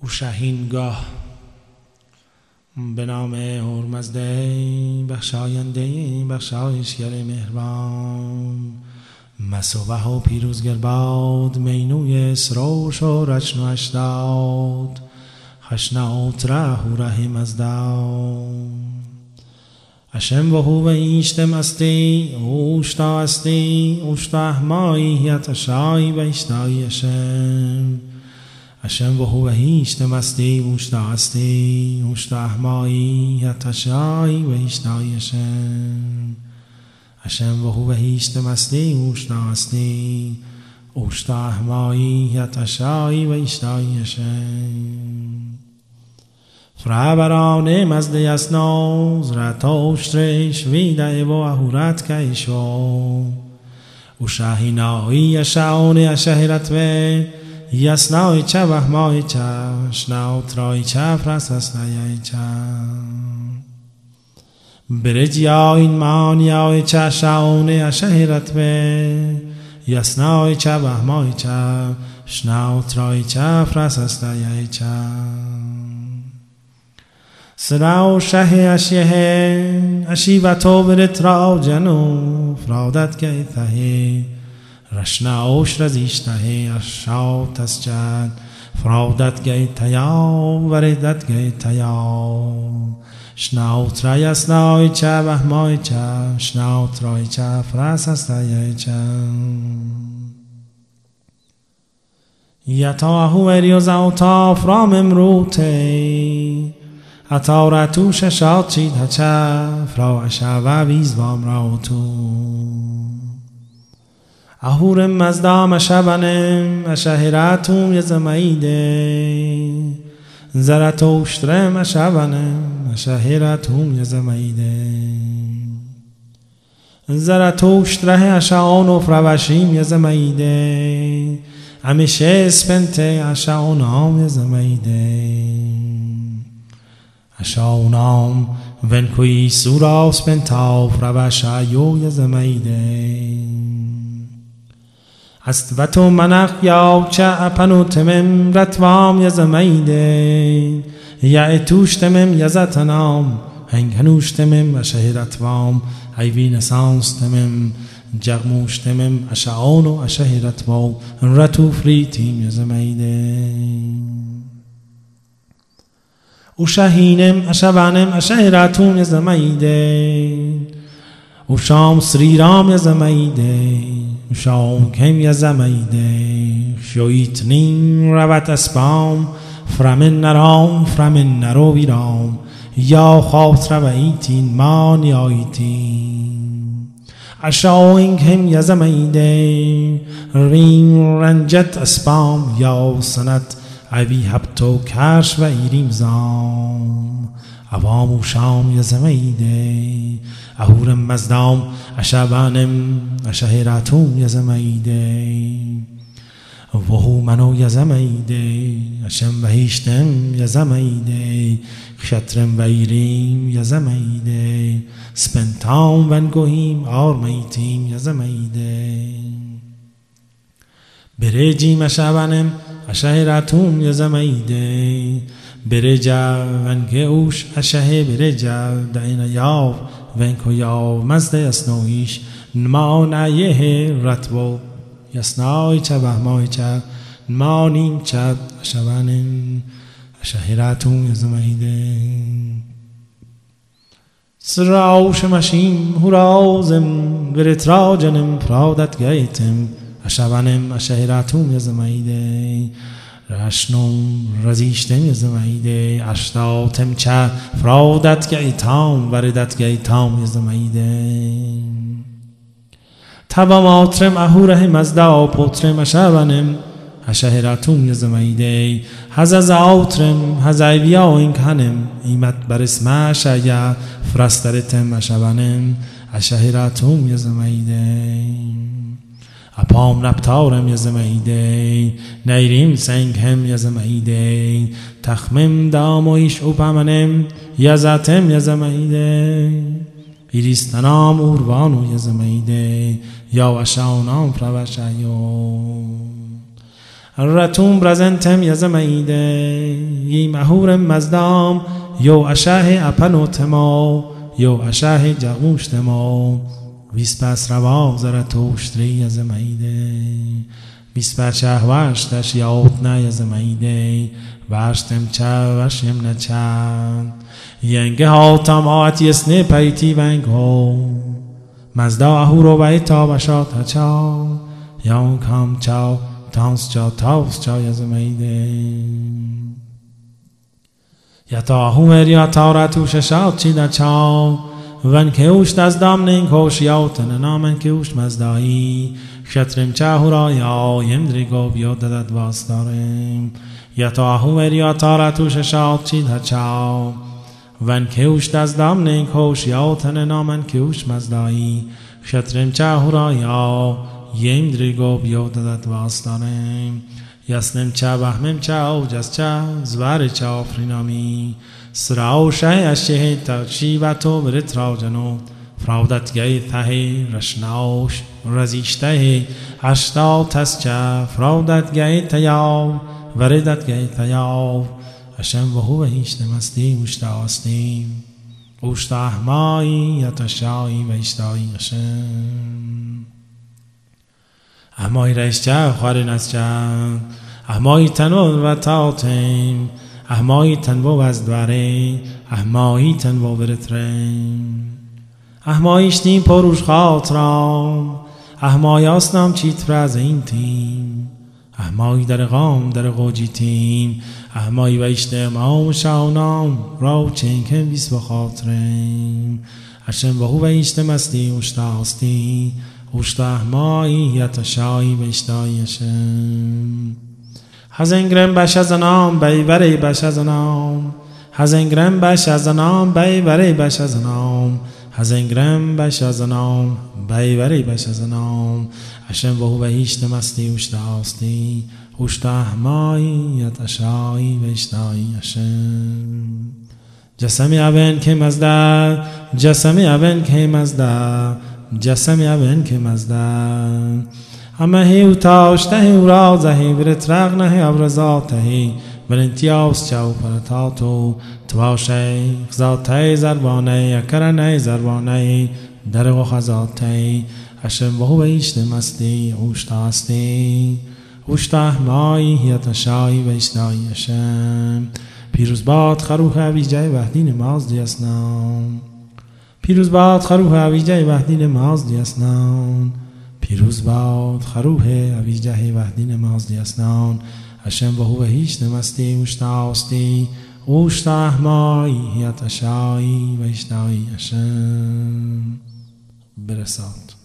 او شهینگاه به نام هرمزده بخشاینده بخشایشگر مهربان، مسوبه و پیروزگر باد مینوی سروش و رچن و اشداد، خشنات ره و رحم از داد اشم و هو ایشتم استی اوشتا استی اوشتا احماییت شای و اشتای اشم و هو ایشتم استی اوشتا استی اوشتا احماییت شای و اشتای اشم و هو ایشتم استی اوشتا استی اوشتا احماییت شای و اشتای فرابرانه مزده یسناز رتاشترش ویده و اهورت کشو او شاهینایی اشعان اشهرت و یسنای چه وحمای چه شناوترای چه فرسسنای چه برجیا این مانیای چه شعان اشهرت و یسنای چه وحمای چه شناوترای چه فرسسنای چه سراو شه اشیه اشیوتو برت را جنو فرادت که ته رشناوش رزیشته اشاو تسجد فرادت که تیا وردت که تیا شناوت رای اسنای چه وحمای چه شناوت رای چه فرس استای چه یتا هوری و زوتا فرام امروته اتاره توش شاد چید هچه فراوشه و ویزوام را تو اهورم مزدام شبنم اشهراتوم یزمایده زرتوشترم شبنم اشهراتوم یزمایده زرتوشتره اشعان و فروشیم یزمایده همیشه اسپنته اشعانام یزمایده اشاونام ونکوی سوراس بنتاف روشایو یزمایده است و تو منخ یا چه اپنو تمم رتوام یزمایده یا اتوش تمم یزتنام هنگنوش تمم اشهرتوام ایوین سانس تمم جغموش تمم اشعانو اشهرتوام رتو فریتیم یزمایده او شهینم اشبانم اشهراتون یزمایده او شام سریرام یزمایده او شام کم یزمایده شویتنین روت اسبام فرمن نرام فرمن نرو ویرام یا خاطر رویتین مان یایتین اشاوین کم یزمایده رین رنجت اسبام یا سنت اوی هبتو کش و ایریم زام عوام و شام یزمایده اهورم مزدام اشبانم اشهراتوم یزمایده وهو منو یزمایده اشم و هیشتم یزمایده خشترم و ایریم یزمایده سپنتام ونگوهیم آرمیتیم یزمایده برجیم اشبانم اشهراتوم یزمایده برجا ونکه اوش اشهه برجا دعین یاو ونکو یاو مزده یسنویش نمانایه رتبو یسنای چه وحمای چه نمانیم چه اشوانم اشهراتوم یزمایده سراوش مشیم هورازم برت را جنم فرادت گیتم اشوانم اشهراتوم یزمایده رشنم رزیشتم یزمایده اشتاتم چه فرادت گیتام وردت گیتام یزمایده تباماترم اهوره مزدا پوترم اشوانم اشهراتوم یزمایده هزازاوترم هزایویا اینکنم ایمت بر اسم شایا فرسترتم اشوانم اشهراتوم یزمایده اپام ربطارم یزمایده نیریم سنگ هم یزمایده تخمم دامویش اوپامنم یزاتم یزمایده ایریستنام اوروانو یزمایده یا وشاونام فروشایو رتون برزنتم یزمایده یی مهور مزدام یو اشاه اپنو تمو یو اشاه جغوش تمو ویسپس روا زرتوشتری یزمایده ویسپر شهوشتش یاوتنا یزمایده واشتم چا وشم نچان ینگه هاتم آت یسنه پیتی ونگو مزدا اهورو بیتا بشات هچا یاون کام چاو تانس چاو تاوس چاو یزمایده یتا هومر یا تارتو ششات چیدا چاو ون که اوشت از دام نین کوش یاوتن نامن که اوشت مزدایی شترم چاهورا یا یمدری گو بیاد ددد واستارم یتا هومر یا تارتو ششات چیدا چاو ون که اوشت از دام نین کوش یاوتن نامن که اوشت مزدایی شترم چاهورا یا یمدری گو بیاد ددد واستارم یسنم چا بهمم چا اوجس چا زوار چا آفرینامی سراو شه اششه تاچی و تو برت راجنو فرودت گی ته رشناوش رزیشته اشتا تسچا فرودت گی تیاو وردت گی تیاو اشم و هو هیشت مستی مشتاستیم اوشت احمایی یتشایی و اشتایی اشم احمای رشچا خوار نسچا احمای تنو و تاوتیم احمای تنو از دواره احمای تنو برترم احمایشتیم پروش خاطرام احمای آسنام چیت فرز این تیم احمای در غام در غوجی تیم احمای ویشتم آم شاونام راو چنکم بیس بخاطرم اشم وهو ویشتم استی اشتاستی اوشت احمایی یتشایی بشتایی اشم هزنگرم بش از نام بیوری بش از نام هزنگرم بش از نام بیوری بش از نام هزنگرم بش از نام بیوری بش از نام اشم وهو بهیشت مستی اوشتاستی اوشت احمایی یتشایی بشتایی اشم جسمی ابن که مزده جسمی ابن که مزده جسمی ابن که مزده همه هی تاشته و رازه برت رغنه ابرزاته برنتیاوس چاو پرتاتو تواشه خزاته زربانه اکرنه زربانه درغو خزاته اشم وهو بیشت مستی اوشتاستی اوشت احمایی یتشایی بیشتایی اشم پیروز باد خروح ویجه وحدی نماز دیسنام پیروز باد خروح ویجه وحدی نماز دیسنام پیروز باد خروح ویجه وحدی نماز دیسنام اشم وهو هیچ نمستی اوشتاستی اوشت احمایی یتشایی و اشتایی اشم برساد.